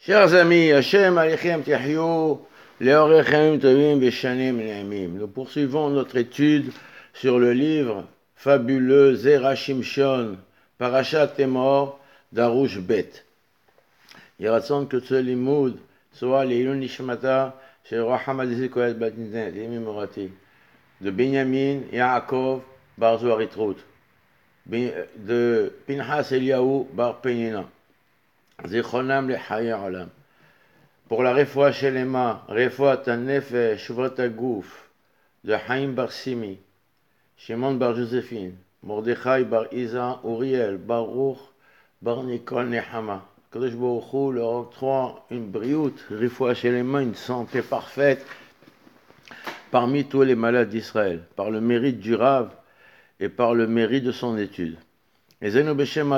Chers amis, Hashem Alechem Tihyou, Leorechem Tovim Veshanim Ne'amim. Nous poursuivons notre étude sur le livre fabuleux Zera Shimshon, Parashat Emor, d'Arush Bet. Il raconte que ce limoud soit l'Ilun Nishmata, chez Raham Kohet Batnizet, Morati, de Benjamin Yaakov Bar Zoharitrut, de Pinhas Eliyahu Bar Penina. Zichronam le Chaya Olam. Pour la Refoua Shelema, Refoua Tanefesh, Shuvot Agouf, de Haim Bar Simi, Shimon Bar Josephine, Mordechai Bar Isa, Uriel, Baruch, Bar Nikol Nehama. Kadosh Baruch Hu leur octroie une brioute, Refoua Shelema, une santé parfaite parmi tous les malades d'Israël, par le mérite du Rav et par le mérite de son étude. Le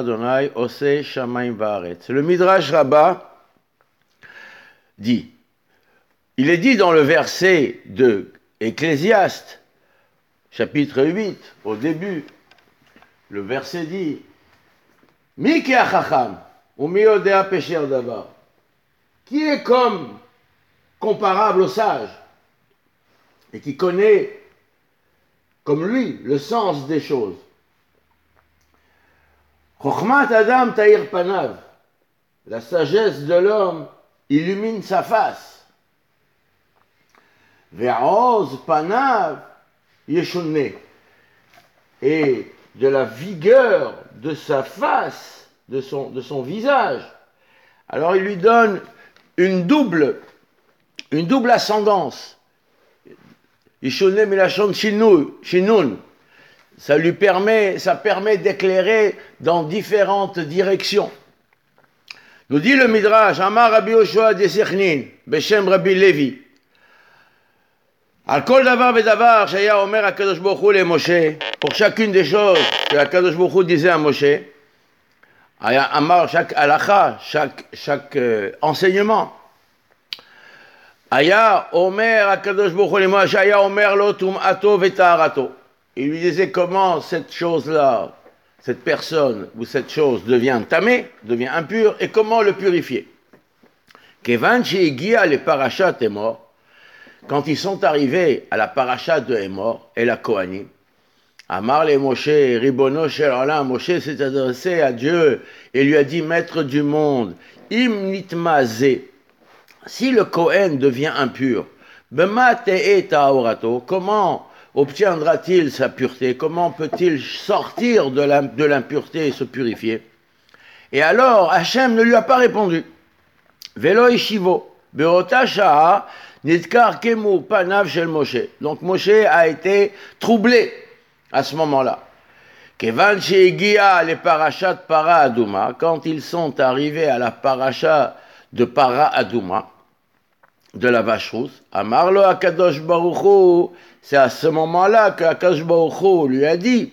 Midrash Rabbah dit, il est dit dans le verset de Ecclésiaste, chapitre 8, au début, le verset dit, Mi ki hachacham, ou mi yodea pesher davar, qui est comme comparable au sage, et qui connaît comme lui le sens des choses. Chokhmat Adam Tahir Panav, la sagesse de l'homme illumine sa face. Ve'oz Panav Yeshunne, et de la vigueur de sa face, de son visage. Alors il lui donne une double ascendance. Yeshunne Milachon Shinun. Ça permet d'éclairer dans différentes directions. Nous dit le Midrash, Amar Rabbi Yoshua de Sechnin, Beshem Rabbi Levi. Al kol davar vedavar, Shaya Omer HaKadosh Baruch Hu le Moshe, pour chacune des choses que HaKadosh Baruch Hu disait à Moshe, Amar, chaque halacha, chaque enseignement. Aya Omer HaKadosh Baruch Hu le Moshe, Shaya Omer lo tum'ato vetaharato. Il lui disait comment cette chose-là, cette personne ou cette chose devient tamée, devient impure, et comment le purifier. Kevan she'igia le parashat Emor, quand ils sont arrivés à la parashat de Emor et la Kohanim, Amar le Moshe, Ribono shel olam, Moshe s'est adressé à Dieu et lui a dit, Maître du monde, im nitmaze, si le Kohen devient impur, bema te'e ta'orato, comment obtiendra-t-il sa pureté? Comment peut-il sortir de l'impureté et se purifier? Et alors, Hachem ne lui a pas répondu. Velo ishivo, beota sha'a, nitkar kemu panav shel Moshe. Donc Moshe a été troublé à ce moment-là. Kevan she'igia le parashat para aduma, quand ils sont arrivés à la parasha de para aduma, de la vache rousse, Amarlo HaKadosh Baruch Hu, c'est à ce moment-là que HaKadosh Baruch Hu lui a dit,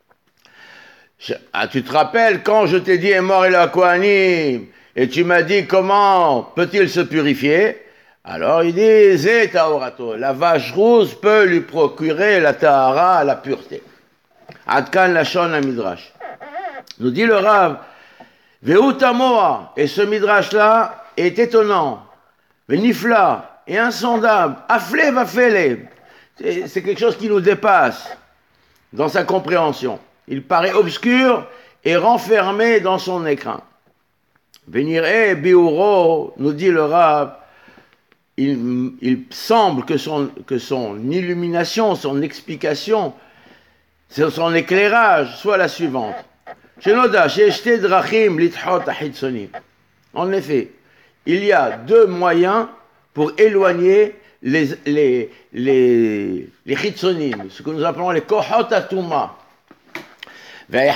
tu te rappelles quand je t'ai dit Emor et la Kohanim, et tu m'as dit comment peut-il se purifier? Alors il dit, Zé Taorato, la vache rousse peut lui procurer la Tahara, la pureté. Adkan Lashon HaMidrash. Nous dit le Rav, Ve'u Tamoa, et ce Midrash-là est étonnant. Nifla et insondable, aflé va fêler. C'est quelque chose qui nous dépasse dans sa compréhension. Il paraît obscur et renfermé dans son écran. Venire biuro, nous dit le Rav, il semble que son illumination, son explication, son éclairage soit la suivante. En effet, il y a deux moyens pour éloigner les chitzonim, ce que nous appelons les kohot atuma. Il y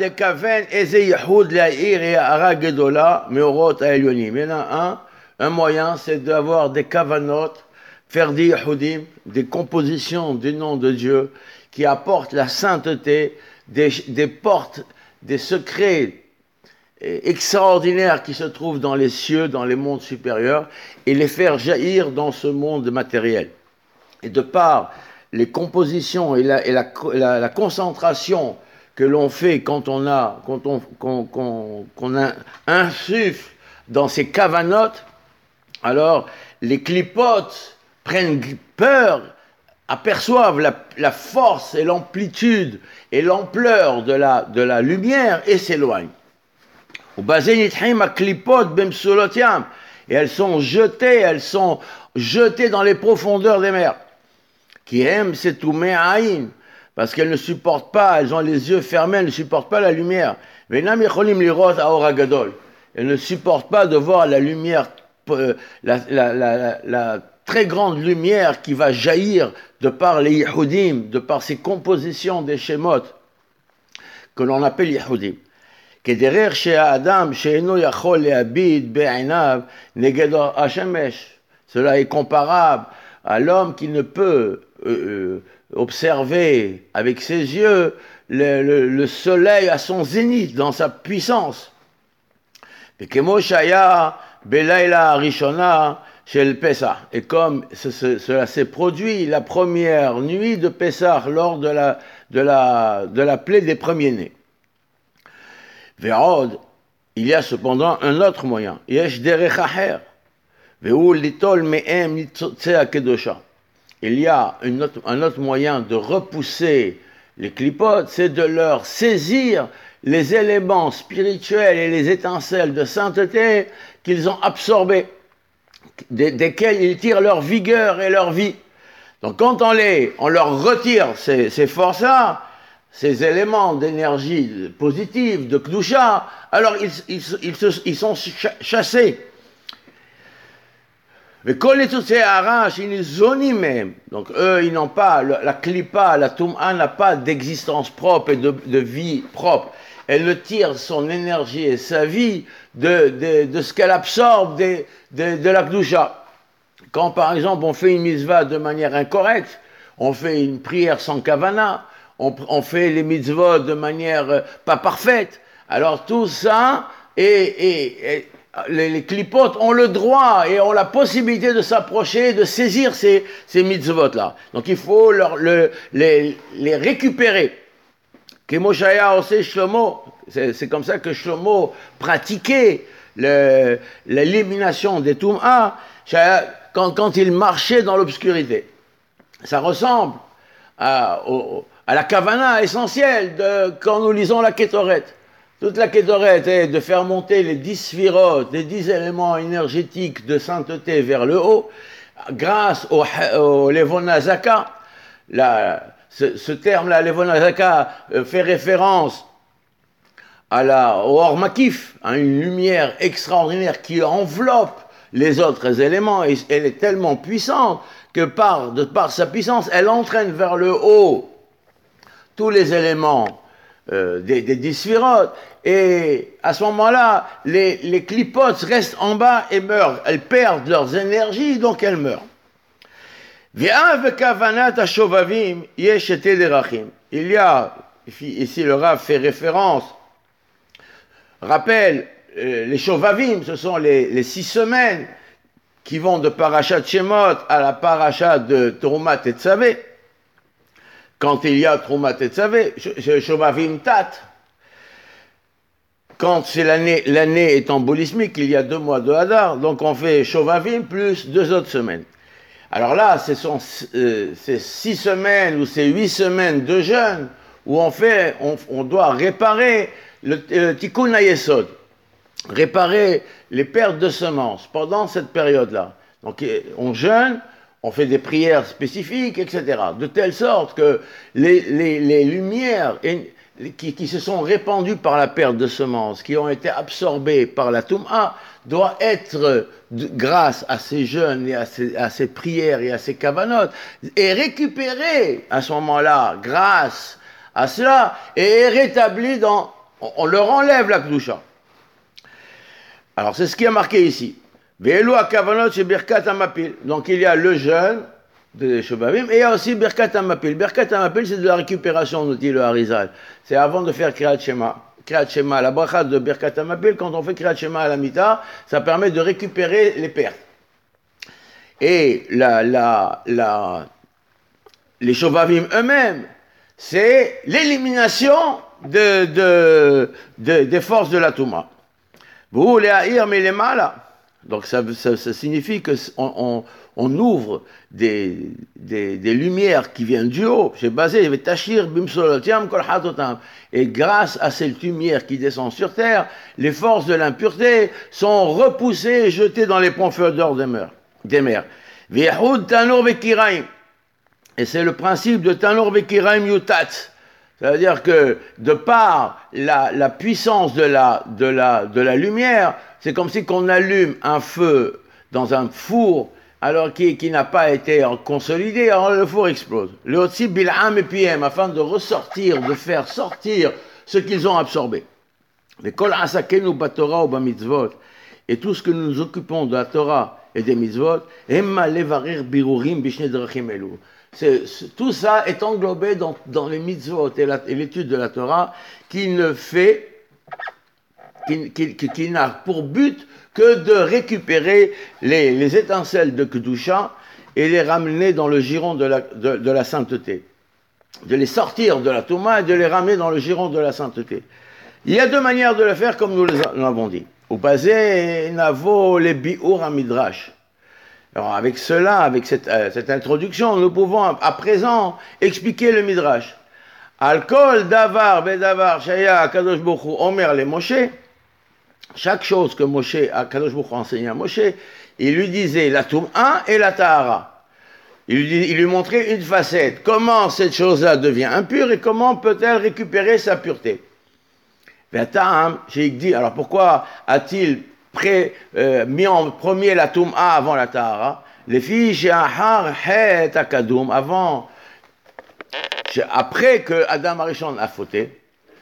en a un moyen, c'est d'avoir des kavanot, faire des yehudim, des compositions du nom de Dieu qui apportent la sainteté, des portes, des secrets extraordinaires qui se trouvent dans les cieux, dans les mondes supérieurs, et les faire jaillir dans ce monde matériel. Et de par les compositions et la concentration que l'on fait quand on insuffle dans ces cavanotes, alors les clipotes prennent peur, aperçoivent la force et l'amplitude et l'ampleur de la lumière et s'éloignent. Et elles sont jetées dans les profondeurs des mers. Qui aiment c'est tout me'aïn, parce qu'elles ne supportent pas, elles ont les yeux fermés, elles ne supportent pas la lumière. Elles ne supportent pas de voir la lumière, la très grande lumière qui va jaillir de par les Yehudim, de par ces compositions des Shemot, que l'on appelle Yehudim. Cela est comparable à l'homme qui ne peut observer avec ses yeux le soleil à son zénith, dans sa puissance. Et comme cela s'est produit la première nuit de Pessah lors de la plaie des premiers-nés. Ve'od, il y a cependant un autre moyen. Yesh derech acher, ve'u litol me'em nitzotzeh kedosha. Il y a un autre moyen de repousser les clipotes, c'est de leur saisir les éléments spirituels et les étincelles de sainteté qu'ils ont absorbés, desquels ils tirent leur vigueur et leur vie. Donc quand on leur retire ces forces-là, ces éléments d'énergie positive, de Kdusha, alors ils sont chassés. Mais quand les tous arrachent, ils zonent même. Donc eux, ils n'ont pas, la klipa, la tum'a n'a pas d'existence propre et de vie propre. Elle ne tire son énergie et sa vie de ce qu'elle absorbe de la Kdusha. Quand par exemple on fait une mitzvah de manière incorrecte, on fait une prière sans kavana, on fait les mitzvot de manière pas parfaite, alors tout ça les clipotes ont le droit et ont la possibilité de s'approcher, de saisir ces mitzvot-là. Donc il faut les récupérer. C'est comme ça que Shlomo pratiquait l'élimination des Tum'a quand il marchait dans l'obscurité. Ça ressemble à la kavana essentielle quand nous lisons la Kétoret. Toute la Kétoret est de faire monter les 10 sphirotes, les 10 éléments énergétiques de sainteté vers le haut, grâce au Levonazaka. Ce terme-là, Levonazaka, fait référence au Or Makif, une lumière extraordinaire qui enveloppe les autres éléments, et elle est tellement puissante que de par sa puissance, elle entraîne vers le haut tous les éléments des 10 sphirotes, et à ce moment-là, les clipotes restent en bas et meurent. Elles perdent leurs énergies, donc elles meurent. Il y a, ici le Rav fait référence, rappelle, les Shovavim, ce sont les 6 semaines qui vont de Parashat Shemot à la Parashat de Terumat Tetzavé. Quand il y a Terumat Tetzavé, Shovavim Tat. Quand c'est l'année est embolismique, il y a 2 mois de Hadar, donc on fait Shovavim plus 2 autres semaines. Alors là, ce sont ces 6 semaines ou ces 8 semaines de jeûne où on doit réparer le Tikkun HaYesod, réparer les pertes de semences pendant cette période-là. Donc on jeûne, on fait des prières spécifiques, etc. De telle sorte que les lumières qui se sont répandues par la perte de semences, qui ont été absorbées par la Tum'a, doivent être, grâce à ces jeûnes et à ces prières et à ces kavanotes, et récupérées à ce moment-là, grâce à cela, et rétablies on leur enlève la Kedusha. Alors c'est ce qui est marqué ici. Ve'elu hakavanot chez Birkat Hamapil. Donc il y a le jeûne de Shovavim et il y a aussi Birkat Hamapil. Birkat Hamapil, c'est de la récupération, nous dit le Harizal. C'est avant de faire Kriyat Shema. Kriyat Shema, la bracha de Birkat Hamapil, quand on fait Kriyat Shema à la Mita, ça permet de récupérer les pertes. Et les Shovavim eux-mêmes, c'est l'élimination des forces de la Touma. Vous les haïr mais les mal. Donc ça signifie que on ouvre des lumières qui viennent du haut. J'ai basé tachir bimsolotiam kol hatotam. Et grâce à cette lumière qui descend sur terre, les forces de l'impureté sont repoussées et jetées dans les profondeurs des mers. V'yahud tanur vekiraim. Et c'est le principe de tanur vekiraim yutat. C'est-à-dire que de par la puissance de la lumière, c'est comme si qu'on allume un feu dans un four alors qui n'a pas été consolidé, alors le four explose. Le otsi bil'am et piem, afin de ressortir, de faire sortir ce qu'ils ont absorbé. Les kol asakenu batorah ou bamitzvot, et tout ce que nous nous occupons de la Torah et des mitzvot, emma levarir birurim bishne drachim elu. Tout ça est englobé dans les mitzvot et l'étude de la Torah qui n'a pour but que de récupérer les étincelles de Kedusha et les ramener dans le giron de la sainteté. De les sortir de la Touma et de les ramener dans le giron de la sainteté. Il y a deux manières de le faire comme nous l'avons dit. Au basé, navo les bi'ur à midrash. Alors avec cela, avec cette introduction, nous pouvons à présent expliquer le midrash. Alkol davar bedavar shaya kadosh Baruch Hu omer le Moshe. Chaque chose que Kadosh Baruch Hu enseignait à Moshe, il lui disait la Toum'a et la Tahara. Il lui montrait une facette. Comment cette chose-là devient impure et comment peut-elle récupérer sa pureté. J'ai dit, alors pourquoi a-t-il mis en premier la Toum'a avant la Tahara? Les filles chez Ahar Het Akadoum, après que Adam Arishon a fauté,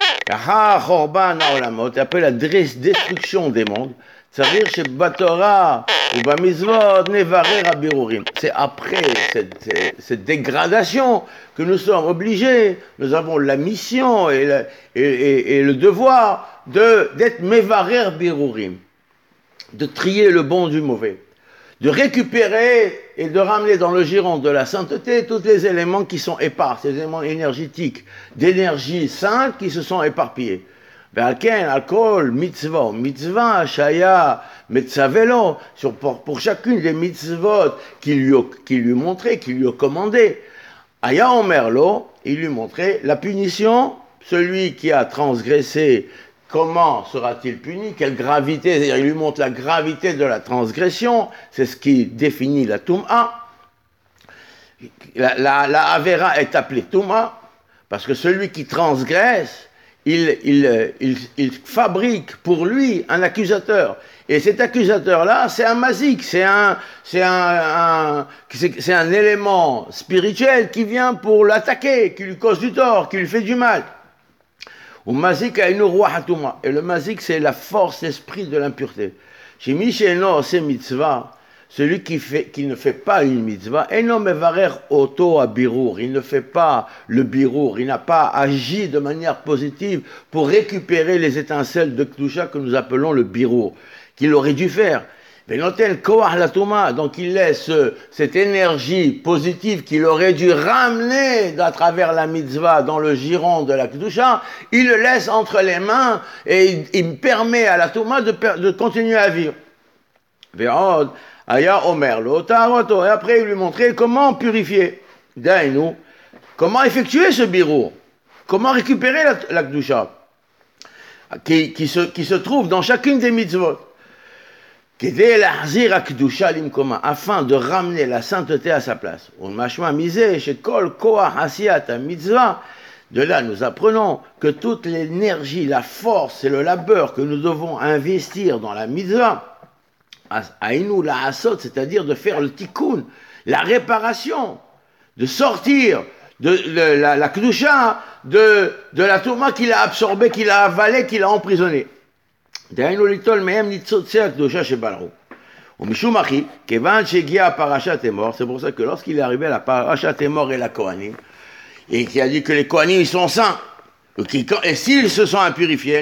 après la destruction des mondes, c'est-à-dire chez Batora ou Bamizvot, Nevarer Abirurim. C'est après cette dégradation que nous sommes obligés, nous avons la mission et le devoir d'être Mevarer Birurim, de trier le bon du mauvais, de récupérer et de ramener dans le giron de la sainteté tous les éléments qui sont épars, ces éléments énergétiques, d'énergie sainte qui se sont éparpillés. Ve'alken, alcool, mitzvah, shaya, metzavelo, pour chacune des mitzvot qu'il lui montrait, qu'il lui commandait. Aya omerlo, il lui montrait la punition, celui qui a transgressé. Comment sera-t-il puni? Quelle gravité? C'est-à-dire, il lui montre la gravité de la transgression. C'est ce qui définit la Toum'a. La Avera est appelée Toum'a parce que celui qui transgresse, il fabrique pour lui un accusateur. Et cet accusateur-là, c'est un mazik, c'est un élément spirituel qui vient pour l'attaquer, qui lui cause du tort, qui lui fait du mal. Ou mazik a une roi hatouma. Et le mazik, c'est la force esprit de l'impureté. Chez Misheno, c'est mitzvah. Celui qui ne fait pas une mitzvah, eno mevarer auto à birour. Il ne fait pas le birour. Il n'a pas agi de manière positive pour récupérer les étincelles de Kedusha que nous appelons le birour, qu'il aurait dû faire. Donc il laisse cette énergie positive qu'il aurait dû ramener à travers la mitzvah dans le giron de la Kedusha, il le laisse entre les mains et il permet à la Touma de continuer à vivre. Et après il lui montrait comment purifier, comment effectuer ce birour, comment récupérer la Kedusha qui se trouve dans chacune des mitzvot. Afin de ramener la sainteté à sa place. De là, nous apprenons que toute l'énergie, la force et le labeur que nous devons investir dans la mitzvah, c'est-à-dire de faire le tikkun, la réparation, de sortir de la kedusha, de la touma qu'il a absorbée, qu'il a avalée, qu'il a emprisonnée. C'est pour ça que lorsqu'il est arrivé à la parashat Emor et la Kohanim, et qu'il a dit que les Kohanim ils sont saints, et s'ils se sont impurifiés,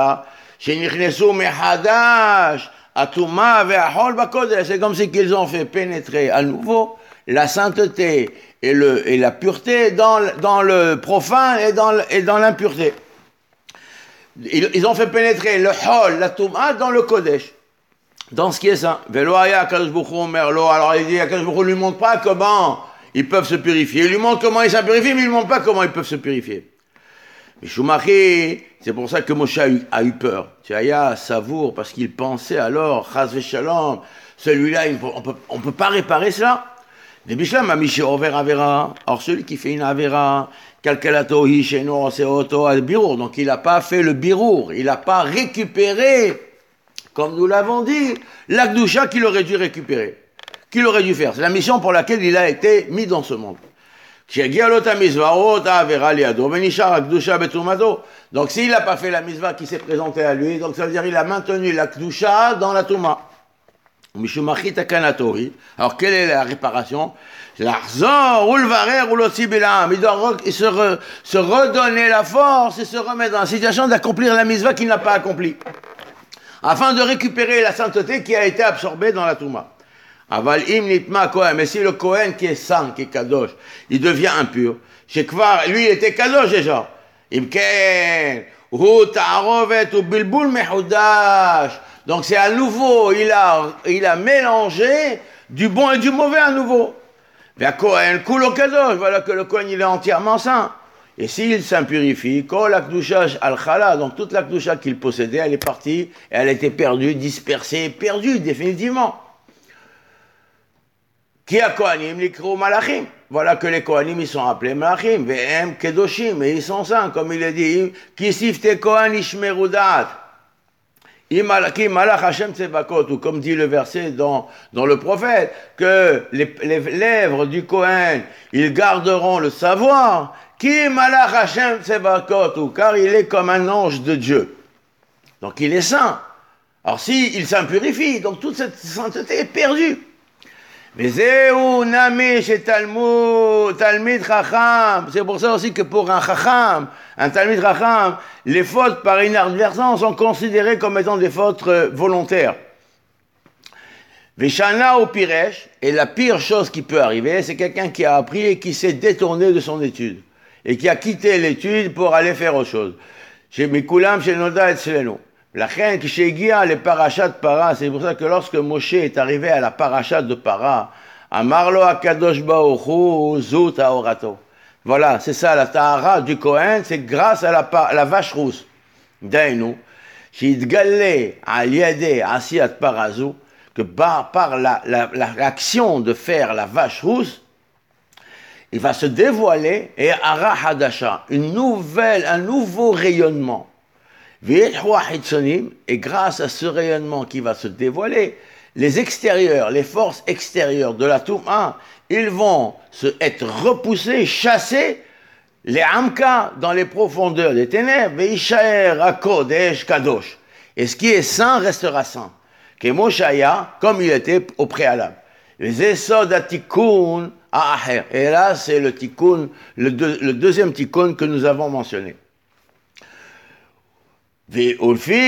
c'est comme si qu'ils ont fait pénétrer à nouveau la sainteté et la pureté dans le profane et dans l'impureté. ils ont fait pénétrer le hol, la touma, dans le Kodesh, dans ce qui est saint. Alors il dit, Akadosh Baruch Hu ne lui montre pas comment ils peuvent se purifier. Il lui montre comment ils se purifient, mais il ne lui montre pas comment ils peuvent se purifier. Mais Shumachi, c'est pour ça que Moshe a eu peur. Tchaya savoure, parce qu'il pensait alors, Chas v'Shalom, celui-là, on ne peut pas réparer cela. Les Bishlam a mis over Avera. Or, celui qui fait une Avera, Kalkalato Hisheno Seoto al Birour. Donc, il n'a pas fait le Birour. Il n'a pas récupéré, comme nous l'avons dit, l'Akdusha qu'il aurait dû récupérer, qu'il aurait dû faire. C'est la mission pour laquelle il a été mis dans ce monde. Donc s'il n'a pas fait la misva qui s'est présentée à lui, donc ça veut dire qu'il a maintenu la kdusha dans la touma. Alors quelle est la réparation? Il doit se redonner la force et se remettre dans la situation d'accomplir la misva qu'il n'a pas accomplie, afin de récupérer la sainteté qui a été absorbée dans la touma. Aval im nitma Kohen, mais si le Kohen qui est saint, qui est kadosh, il devient impur, lui il était kadosh déjà. Imken, hu ta'arovet u bilbul mehudash. Donc c'est à nouveau, il a mélangé du bon et du mauvais à nouveau. Vers Kohen, kulo kadosh, voilà que le Kohen il est entièrement saint. Et s'il s'impurifie, kol akdusha al-chala, donc toute l'akdusha qu'il possédait, elle est partie, et elle a été perdue, dispersée, perdue définitivement. Qui a Kohanim l'ikro malachim. Voilà que les Kohanim ils sont appelés malachim. Ve'em kedoshim, et ils sont saints, comme il est dit. Ki sifte Kohan ishmeru da'at. Ki malach Hashem tsevakot, ou comme dit le verset dans le prophète, que les lèvres du Kohen, ils garderont le savoir. Ki malach Hashem tsevakot, car il est comme un ange de Dieu. Donc il est saint. Alors il s'impurifie, donc toute cette sainteté est perdue. Mais c'est pour ça aussi que pour un chacham, un talmid chacham, les fautes par inadvertance sont considérées comme étant des fautes volontaires. Veshana ou piresh, et la pire chose qui peut arriver, c'est quelqu'un qui a appris et qui s'est détourné de son étude, et qui a quitté l'étude pour aller faire autre chose. Chez Mikulam, chez Noda et Tseleno. La reine qui chez Gia, les parachas de Para, c'est pour ça que lorsque Moshe est arrivé à la paracha de Para, Amarlo Akadosh Baruch Hu Zut Haorato. Voilà, c'est ça, la Tahara du Kohen, c'est grâce à la vache rousse. Dainu, Shidgalle al Yade Asiat Parazu, que par l'action de faire la vache rousse, il va se dévoiler, et Ara Hadasha, un nouveau rayonnement. Et grâce à ce rayonnement qui va se dévoiler, les extérieurs, les forces extérieures de la Touma, ils vont être repoussés, chassés, les Amka dans les profondeurs des ténèbres, et Ishaer Akodesh Kadosh. Et ce qui est saint restera saint. Kemoshaya, comme il était au préalable. Les Esod Atikun Aher. Et là, c'est le Tikkun, le deuxième Tikkun que nous avons mentionné. Et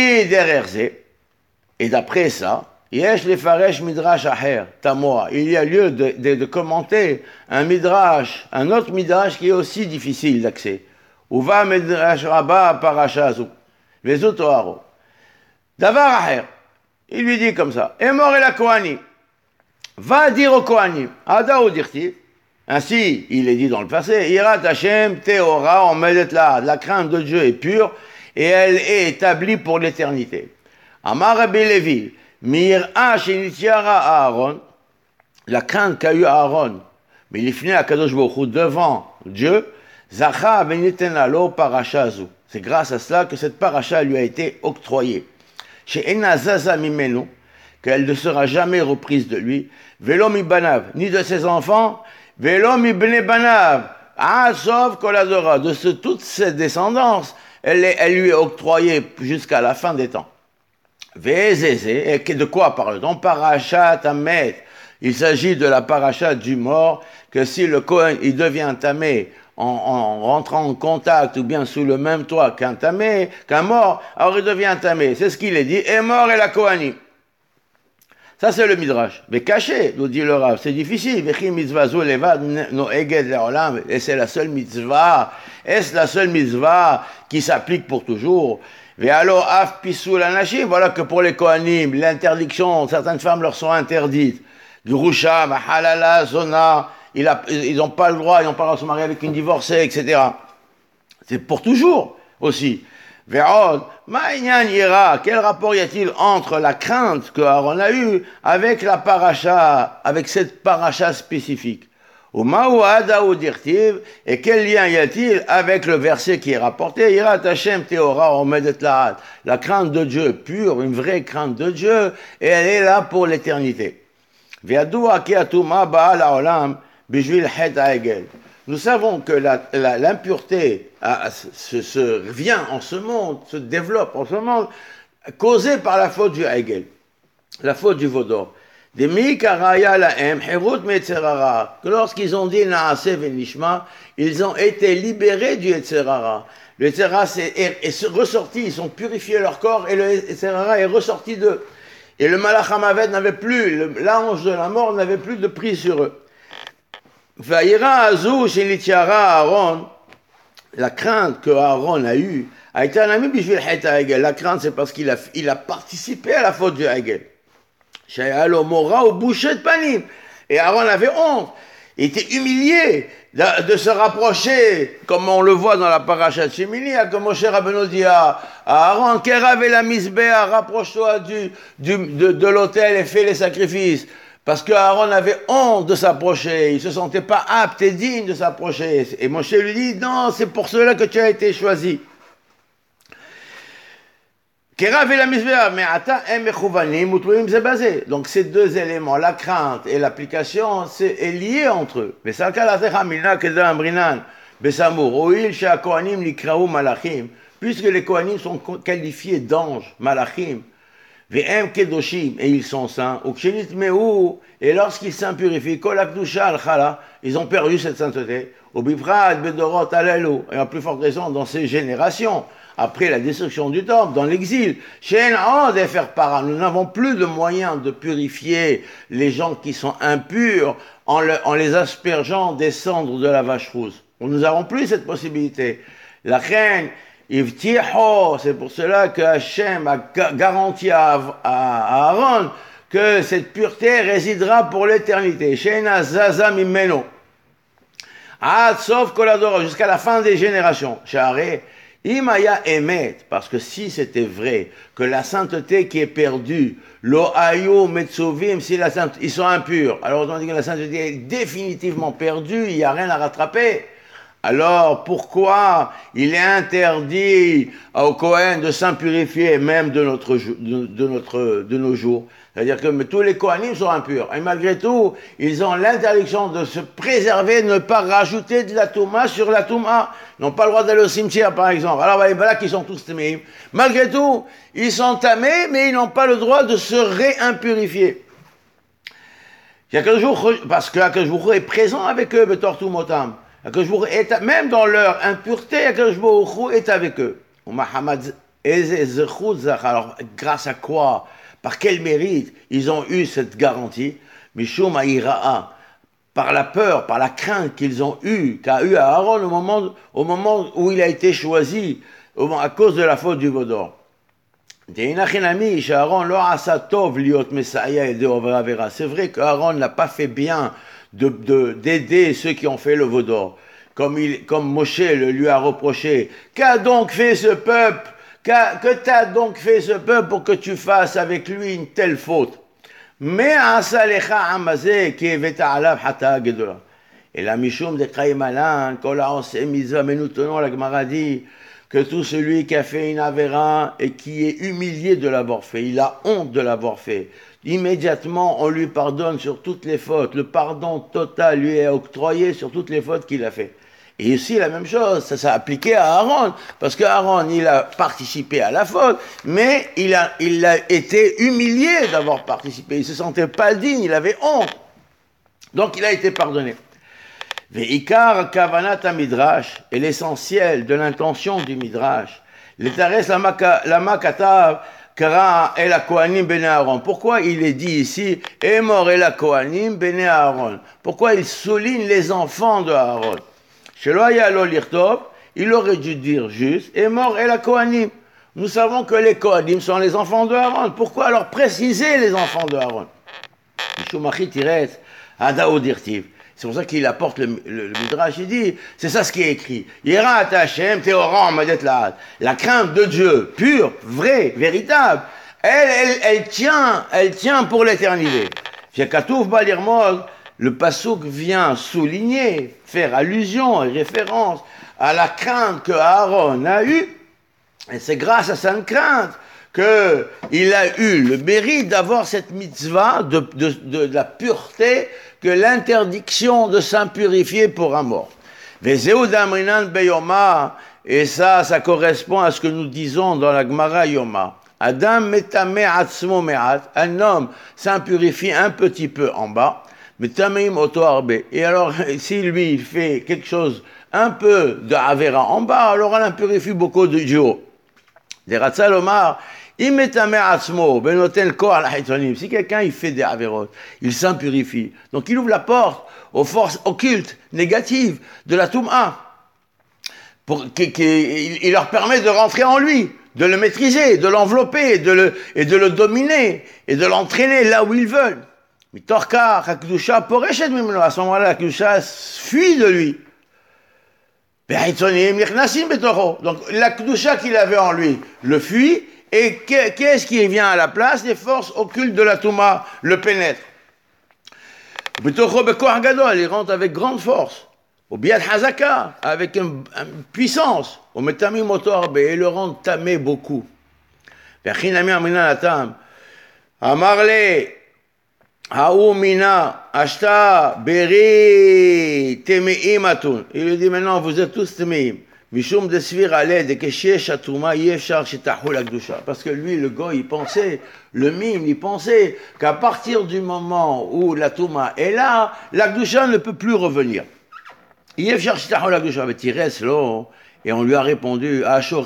d'après ça, Yesh lefaresh midrash aher tamoa. Il y a lieu de commenter un autre midrash qui est aussi difficile d'accès. Uva midrash rabba parashazu. Vezutoaro. Davar aher. Il lui dit comme ça. Emor el Kohanim. Va dire au Kohanim. Ada ou dirti. Ainsi, il est dit dans le passé. Irat Hashem teora omedet la crainte de Dieu est pure. Et elle est établie pour l'éternité. Amar Rabbi Levi, Mir'a shenitiara Aaron, la crainte qu'a eu Aaron, mais il est fini à Kadosh Baruch Hu devant Dieu, Zacha benitenalo parashazu. C'est grâce à cela que cette paracha lui a été octroyée. Chez Enazaza mimenu, qu'elle ne sera jamais reprise de lui, Velo mi banav, ni de ses enfants, Velo mi bne banav, Asov koladora, de toutes ses descendances, elle lui est octroyée jusqu'à la fin des temps. Vézézé, et de quoi parle-t-on? Parachat Amet. Il s'agit de la parachat du mort, que si le Kohen il devient tamé en rentrant en contact ou bien sous le même toit qu'un mort, alors il devient tamé. C'est ce qu'il est dit, et mort et la Kohanim. Ça c'est le midrash. Mais caché, nous dit le Rav, c'est difficile. Et c'est la seule mitzvah. Est-ce la seule mitzvah qui s'applique pour toujours? Ve'alo af pisul anashim, voilà que pour les Kohanim, l'interdiction, certaines femmes leur sont interdites. Grusha, halala, zona, ils n'ont pas le droit, ils n'ont pas le droit de se marier avec une divorcée, etc. C'est pour toujours aussi. Ve'od, ma'inyan ira, quel rapport y a-t-il entre la crainte que Aaron a eue avec la paracha, avec cette paracha spécifique? Et quel lien y a-t-il avec le verset qui est rapporté? Yirat Hashem Teora Omedet Lahat. La crainte de Dieu pure, une vraie crainte de Dieu, et elle est là pour l'éternité. Nous savons que l'impureté vient en ce monde, se développe en ce monde, causée par la faute du Hegel, la faute du Vaudor. Que lorsqu'ils ont dit Naase Venishma, ils ont été libérés du Yetzerara. Le Yetzerara est ressorti, ils ont purifié leur corps et le Yetzerara est ressorti d'eux. Et le Malach HaMavet n'avait plus, l'ange de la mort n'avait plus de prise sur eux. Vaïra Azou Shelitiara Aaron, la crainte que Aaron a eue a été un ami Bishvil Heta Hegel. La crainte, c'est parce qu'il a participé à la faute du Hegel. Et Aaron avait honte, il était humilié de se rapprocher, comme on le voit dans la paracha de Shemini, comme Moshe Rabbeinu dit à Aaron, Kerav et la Misbéa, rapproche-toi de l'autel et fais les sacrifices. Parce que Aaron avait honte de s'approcher, il ne se sentait pas apte et digne de s'approcher. Et Moshe lui dit, non, c'est pour cela que tu as été choisi. Donc ces deux éléments, la crainte et l'application, est lié entre eux. Puisque les Kohanim sont qualifiés d'anges, malachim, et ils sont saints, et lorsqu'ils s'impurifient, ils ont perdu cette sainteté, et en plus forte raison dans ces générations. Après la destruction du temple, dans l'exil, nous n'avons plus de moyens de purifier les gens qui sont impurs en les aspergeant des cendres de la vache rousse. Nous n'avons plus cette possibilité. La reine, c'est pour cela que Hachem a garanti à Aaron que cette pureté résidera pour l'éternité. Jusqu'à la fin des générations. Imaya Emet, parce que si c'était vrai que la sainteté qui est perdue, Lo'ayo Metsovim, si la sainteté, ils sont impurs, alors on dit que la sainteté est définitivement perdue, il n'y a rien à rattraper. Alors pourquoi il est interdit au Kohen de s'impurifier même de nos jours? C'est-à-dire que tous les Kohanim sont impurs. Et malgré tout, ils ont l'interdiction de se préserver, de ne pas rajouter de la Touma sur la Touma. Ils n'ont pas le droit d'aller au cimetière, par exemple. Alors voilà qu'ils sont tous tamés. Malgré tout, ils sont tamés, mais ils n'ont pas le droit de se réimpurifier. Parce que Akadosh est présent avec eux, Betortu Motam. Même dans leur impureté, Akadosh est avec eux. Alors, grâce à quoi? Par quel mérite ils ont eu cette garantie? Mishum Aïra'a, par la peur, par la crainte qu'a eu Aaron au moment où il a été choisi, à cause de la faute du Vaudor. C'est vrai qu'Aaron n'a pas fait bien d'aider ceux qui ont fait le Vaudor. Comme Moshe lui a reproché. Qu'a donc fait ce peuple? Que t'as donc fait ce peuple pour que tu fasses avec lui une telle faute? Mais et la Mishum de Chaïmalan, mais nous tenons la Gemara dit que tout celui qui a fait une avéra et qui est humilié de l'avoir fait, il a honte de l'avoir fait, immédiatement on lui pardonne sur toutes les fautes, le pardon total lui est octroyé sur toutes les fautes qu'il a fait. Et ici, la même chose, ça s'est appliqué à Aaron, parce qu'Aaron, il a participé à la faute, mais il a été humilié d'avoir participé, il ne se sentait pas digne, il avait honte. Donc, il a été pardonné. Ve'ikar kavanat midrash, et l'essentiel de l'intention du midrash, l'etares lama katav kara el kohanim bene Aaron. Pourquoi il est dit ici, Emor el kohanim bene Aaron? Pourquoi il souligne les enfants de Aaron? Il aurait dû dire juste, et mort et la Kohanim. Nous savons que les Kohanim sont les enfants de Aaron. Pourquoi alors préciser les enfants de Aaron? C'est pour ça qu'il apporte le Midrash, il dit, c'est ça ce qui est écrit. Yira Hashem Teoram Madet Laad. La crainte de Dieu, pure, vraie, véritable, elle tient pour l'éternité. Le pasuk vient souligner, faire allusion et référence à la crainte que Aaron a eue. Et c'est grâce à cette crainte qu'il a eu le mérite d'avoir cette mitzvah de la pureté, que l'interdiction de s'impurifier pour un mort. Et ça correspond à ce que nous disons dans la Gemara Yoma. Adam metame atzmo me'at, un homme s'impurifie un petit peu en bas, metameim oto arbe. Et alors, si lui il fait quelque chose un peu de avera en bas, alors on impurifie beaucoup du haut. Des Ratzal Omar, si quelqu'un il fait des avérotes, il s'impurifie, donc il ouvre la porte aux forces occultes, négatives de la Touma. Il leur permet de rentrer en lui, de le maîtriser, de l'envelopper, et de le dominer, et de l'entraîner là où ils veulent. À ce moment-là, la Kedusha fuit de lui. Donc la Kedusha qu'il avait en lui le fuit. Et qu'est-ce qui vient à la place? Les forces occultes de la Touma le pénètrent. Il rentre avec grande force. Au Biad Hazaka, avec une puissance. Au Metami Motor, et le rend tamé beaucoup. Amarle, Haoumina, Ashta, Beri, Temeimatun. Il lui dit maintenant, vous êtes tous Temeim. Parce que lui, le goy, il pensait, le mime, il pensait qu'à partir du moment où la Touma est là, la Gdusha ne peut plus revenir. Il reste là, et on lui a répondu,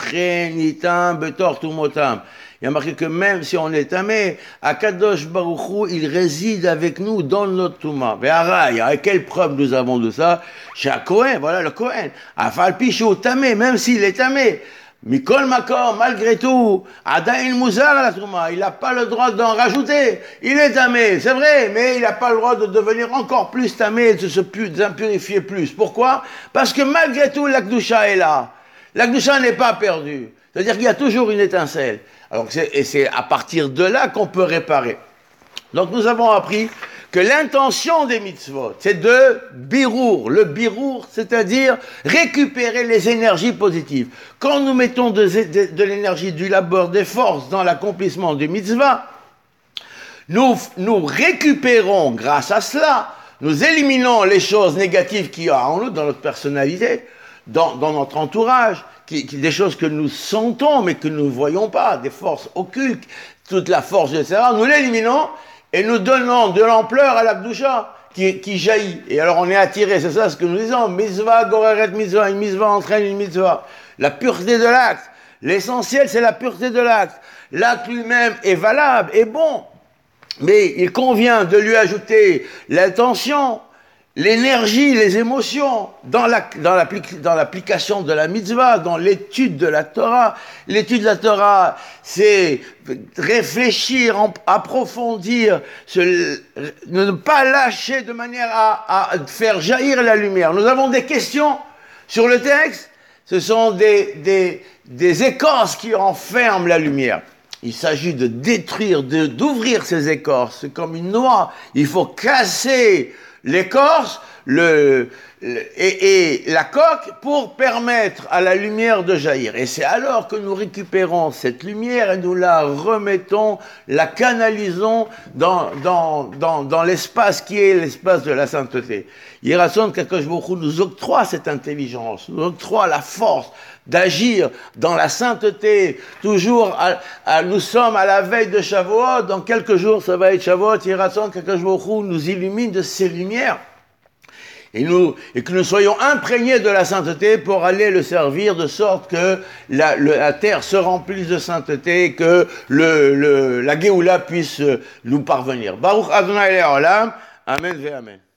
il y a marqué que même si on est tamé, Akadosh Baruch Hu, il réside avec nous dans notre Touma. Mais à quelle preuve nous avons de ça? Chez un Kohen, voilà le Kohen. Afal Pichou tamé, même s'il est tamé. Mikol Makor, malgré tout, Adaïn Mouzar à la Touma, il n'a pas le droit d'en rajouter. Il est tamé, c'est vrai, mais il n'a pas le droit de devenir encore plus tamé, de s'impurifier plus. Pourquoi? Parce que malgré tout, la Kedusha est là. La Kedusha n'est pas perdue. C'est-à-dire qu'il y a toujours une étincelle. Alors c'est à partir de là qu'on peut réparer. Donc nous avons appris que l'intention des mitzvot, c'est de birour. Le birour, c'est-à-dire récupérer les énergies positives. Quand nous mettons de l'énergie, du labeur, des forces dans l'accomplissement du mitzvah, nous récupérons grâce à cela, nous éliminons les choses négatives qu'il y a en nous, dans notre personnalité, dans notre entourage, des choses que nous sentons mais que nous ne voyons pas, des forces occultes, toute la force, etc. Nous l'éliminons et nous donnons de l'ampleur à la Kedusha qui jaillit. Et alors on est attiré, c'est ça ce que nous disons, mitzvah goreret mitzvah, une mitzvah entraîne une mitzvah. La pureté de l'acte, l'essentiel c'est la pureté de l'acte. L'acte lui-même est valable, est bon, mais il convient de lui ajouter l'intention, l'énergie, les émotions dans l'application de la mitzvah, dans l'étude de la Torah. L'étude de la Torah, c'est réfléchir, approfondir, ne pas lâcher de manière à faire jaillir la lumière. Nous avons des questions sur le texte, ce sont des écorces qui enferment la lumière. Il s'agit de détruire, d'ouvrir ces écorces. C'est comme une noix. Il faut casser l'écorce et la coque pour permettre à la lumière de jaillir. Et c'est alors que nous récupérons cette lumière et nous la remettons, la canalisons dans l'espace qui est l'espace de la sainteté. Yirason qu'Akadosh Baruch Hu nous octroie cette intelligence, nous octroie la force d'agir dans la sainteté. Toujours, nous sommes à la veille de Shavuot, dans quelques jours ça va être Shavuot. Yirason qu'Akadosh Baruch Hu nous illumine de ces lumières. Et que nous soyons imprégnés de la sainteté pour aller le servir de sorte que la terre se remplisse de sainteté, que la Géoula puisse nous parvenir. Baruch Adonai Le'olam. Amen ve Amen.